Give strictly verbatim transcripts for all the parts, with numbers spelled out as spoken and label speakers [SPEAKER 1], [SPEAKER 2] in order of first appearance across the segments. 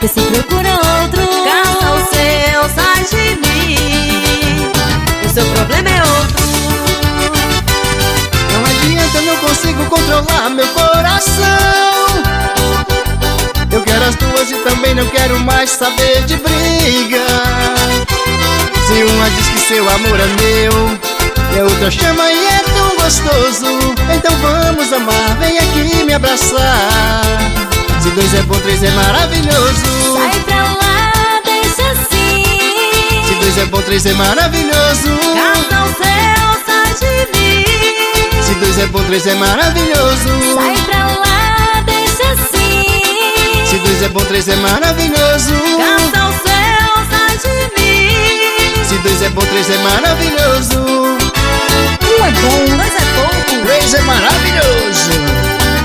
[SPEAKER 1] vê se procura outro.
[SPEAKER 2] Caça o seu, sai de mim, o seu problema é outro.
[SPEAKER 3] Não adianta, eu não consigo controlar meu coração. Eu quero as duas e também não quero mais saber de briga. Se uma diz que seu amor é meu e a outra chama e é tão gostoso, então vamos amar, vem aqui me abraçar. Se dois é bom, três é maravilhoso.
[SPEAKER 1] Sai pra lá, deixa assim.
[SPEAKER 3] Se dois é bom, três é maravilhoso.
[SPEAKER 2] Caça o seu, sai de mim.
[SPEAKER 3] Se dois é bom, três é maravilhoso.
[SPEAKER 1] Sai pra lá, deixa assim.
[SPEAKER 3] Se dois é bom, três é maravilhoso.
[SPEAKER 2] Caça o seu, sai de mim.
[SPEAKER 3] Se dois é bom, três é maravilhoso.
[SPEAKER 2] Um é bom, dois é pouco.
[SPEAKER 3] Três é maravilhoso.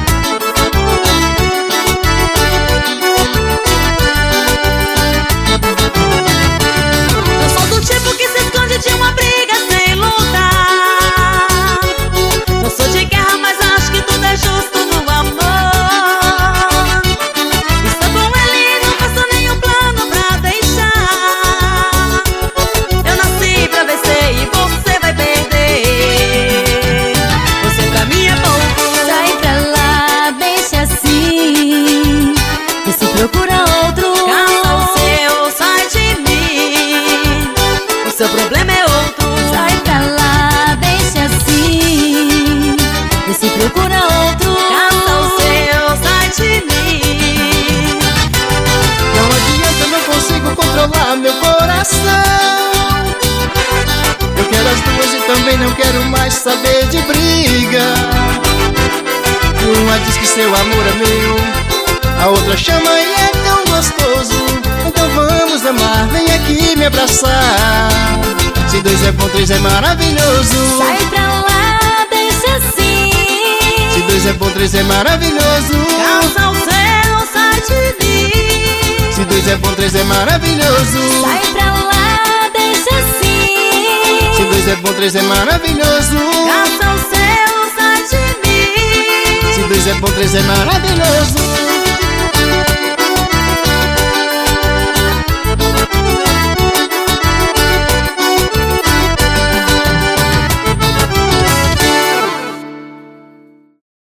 [SPEAKER 2] De uma briga sem lutar. Não sou de guerra, mas acho que tudo é justo no amor. Estou com ele, não faço nenhum plano pra deixar. Eu nasci pra vencer e você vai perder. Você pra mim é bom.
[SPEAKER 1] Sai pra lá, deixa assim. Vê se procura outro.
[SPEAKER 2] Caça o seu, sai de mim, o seu problema é outro.
[SPEAKER 1] Sai pra lá, deixa assim. Vê se procura outro.
[SPEAKER 2] Caça o seu, sai de mim.
[SPEAKER 3] Não adianta, eu não consigo controlar meu coração. Eu quero as duas e também não quero mais saber de briga. Uma diz que seu amor é meu, a outra chama e é tão gostoso, então vamos amar, vem aqui me abraçar. Se dois é bom, três é maravilhoso.
[SPEAKER 1] Sai pra lá, deixa assim.
[SPEAKER 3] Se dois é bom, três é maravilhoso.
[SPEAKER 2] Caça o seu, sai de mim.
[SPEAKER 3] Se dois é bom, três é maravilhoso.
[SPEAKER 1] Sai pra lá, deixa assim.
[SPEAKER 3] Se dois é bom, três é maravilhoso.
[SPEAKER 2] Caça o seu, sai de mim.
[SPEAKER 3] Se dois é bom, três é maravilhoso.